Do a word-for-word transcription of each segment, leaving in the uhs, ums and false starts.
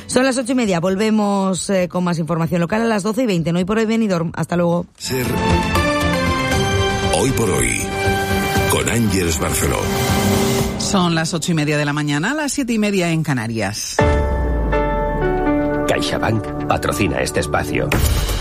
Son las ocho y media, volvemos eh, con más información local a las doce y veinte. No Hoy por Hoy, Benidorm. Hasta luego. Ser Hoy por Hoy, con Ángeles Barceló. Son las ocho y media de la mañana, a las siete y media en Canarias. CaixaBank patrocina este espacio.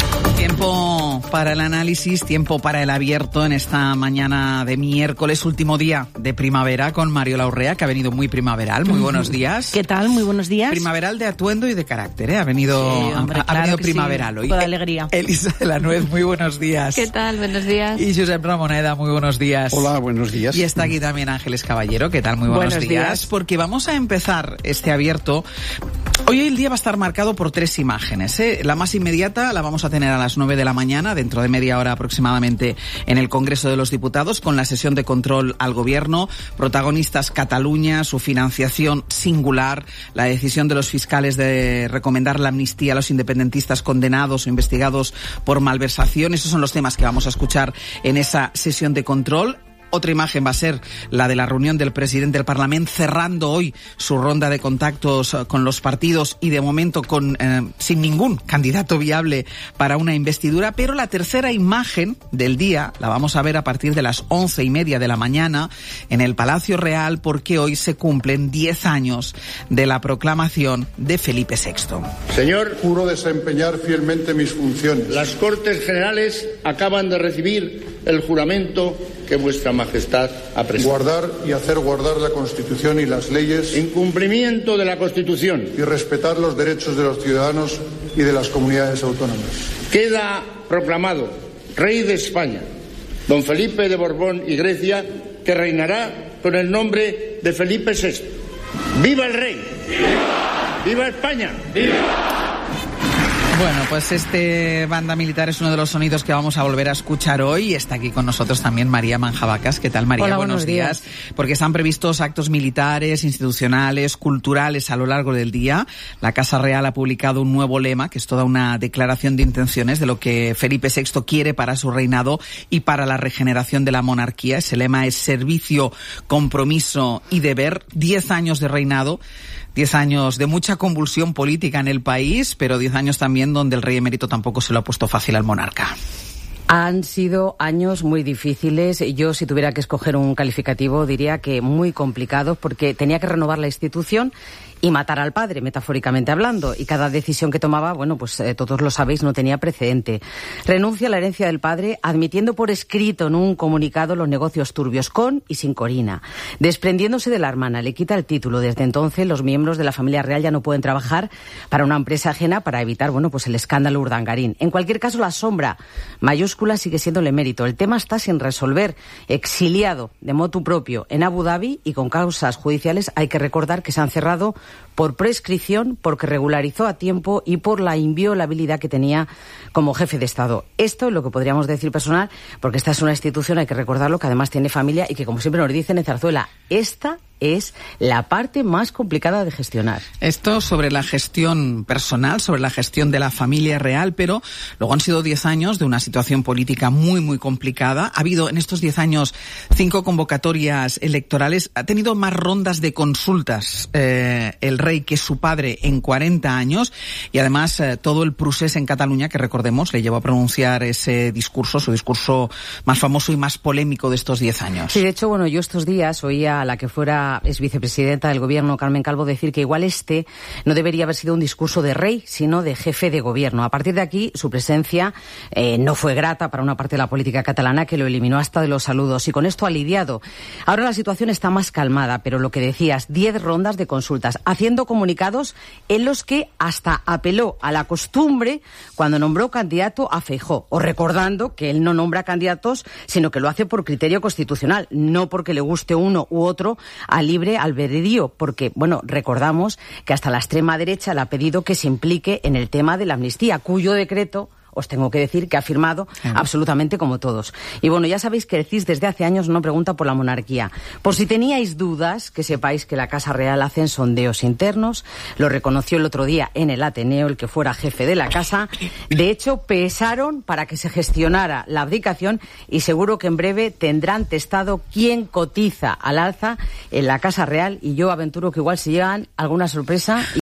Tiempo para el análisis, tiempo para el abierto en esta mañana de miércoles, último día de primavera, con Mariola Urrea, que ha venido muy primaveral. Muy buenos días. ¿Qué tal? Muy buenos días. Primaveral de atuendo y de carácter, ¿eh? Ha venido, sí, hombre, ha, claro ha venido que primaveral sí. hoy. Toda alegría. Elisa de la Nuez, muy buenos días. ¿Qué tal? Buenos días. Y Josep Ramoneda, muy buenos días. Hola, buenos días. Y está aquí también Ángeles Caballero, ¿qué tal? Muy buenos, buenos días. días. Porque vamos a empezar este abierto. Hoy el día va a estar marcado por tres imágenes, ¿eh? La más inmediata la vamos a tener a las nueve de la mañana, dentro de media hora aproximadamente, en el Congreso de los Diputados, con la sesión de control al Gobierno. Protagonistas Cataluña, su financiación singular, la decisión de los fiscales de recomendar la amnistía a los independentistas condenados o investigados por malversación. Esos son los temas que vamos a escuchar en esa sesión de control. Otra imagen va a ser la de la reunión del presidente del Parlamento, cerrando hoy su ronda de contactos con los partidos y de momento con eh, sin ningún candidato viable para una investidura. Pero la tercera imagen del día la vamos a ver a partir de las once y media de la mañana en el Palacio Real, porque hoy se cumplen diez años de la proclamación de Felipe sexto. Señor, juro desempeñar fielmente mis funciones. Las Cortes Generales acaban de recibir el juramento que vuestra majestad ha prestado. Guardar y hacer guardar la Constitución y las leyes. En cumplimiento de la Constitución. Y respetar los derechos de los ciudadanos y de las comunidades autónomas. Queda proclamado Rey de España, don Felipe de Borbón y Grecia, que reinará con el nombre de Felipe sexto. ¡Viva el Rey! ¡Viva! ¡Viva España! ¡Viva! Bueno, pues este banda militar es uno de los sonidos que vamos a volver a escuchar hoy. Está aquí con nosotros también María Manjabacas. ¿Qué tal, María? Hola, buenos, buenos días. días. Porque están previstos actos militares, institucionales, culturales a lo largo del día. La Casa Real ha publicado un nuevo lema, que es toda una declaración de intenciones de lo que Felipe sexto quiere para su reinado y para la regeneración de la monarquía. Ese lema es servicio, compromiso y deber. Diez años de reinado. Diez años de mucha convulsión política en el país, pero diez años también donde el rey emérito tampoco se lo ha puesto fácil al monarca. Han sido años muy difíciles. Yo, si tuviera que escoger un calificativo, diría que muy complicados, porque tenía que renovar la institución y matar al padre, metafóricamente hablando. Y cada decisión que tomaba, bueno, pues eh, todos lo sabéis, no tenía precedente. Renuncia a la herencia del padre, admitiendo por escrito en un comunicado los negocios turbios con y sin Corina. Desprendiéndose de la hermana, le quita el título. Desde entonces, los miembros de la familia real ya no pueden trabajar para una empresa ajena para evitar, bueno, pues el escándalo Urdangarín. En cualquier caso, la sombra mayúscula sigue siendo el emérito. El tema está sin resolver. Exiliado de motu propio en Abu Dhabi y con causas judiciales, hay que recordar que se han cerrado por prescripción, porque regularizó a tiempo y por la inviolabilidad que tenía como jefe de Estado. Esto es lo que podríamos decir personal, porque esta es una institución, hay que recordarlo, que además tiene familia y que, como siempre nos dicen en Zarzuela, esta es la parte más complicada de gestionar. Esto sobre la gestión personal, sobre la gestión de la familia real, pero luego han sido diez años de una situación política muy, muy complicada. Ha habido en estos diez años cinco convocatorias electorales. Ha tenido más rondas de consultas eh, el rey que su padre en cuarenta años. Y además eh, todo el procés en Cataluña, que recordemos, le llevó a pronunciar ese discurso, su discurso más famoso y más polémico de estos diez años. Sí, de hecho, bueno, yo estos días oía a la que fuera es vicepresidenta del Gobierno, Carmen Calvo, decir que igual este no debería haber sido un discurso de rey, sino de jefe de gobierno. A partir de aquí, su presencia eh, no fue grata para una parte de la política catalana, que lo eliminó hasta de los saludos, y con esto ha lidiado. Ahora la situación está más calmada, pero lo que decías, diez rondas de consultas, haciendo comunicados en los que hasta apeló a la costumbre cuando nombró candidato a Feijóo, o recordando que él no nombra candidatos, sino que lo hace por criterio constitucional, no porque le guste uno u otro, a libre albedrío, porque, bueno, recordamos que hasta la extrema derecha le ha pedido que se implique en el tema de la amnistía, cuyo decreto os tengo que decir que ha firmado uh-huh. absolutamente como todos. Y bueno, ya sabéis que el C I S desde hace años no pregunta por la monarquía. Por si teníais dudas, que sepáis que la Casa Real hace sondeos internos, lo reconoció el otro día en el Ateneo el que fuera jefe de la Casa. De hecho, pesaron para que se gestionara la abdicación y seguro que en breve tendrán testado quién cotiza al alza en la Casa Real, y yo aventuro que igual se llevan alguna sorpresa.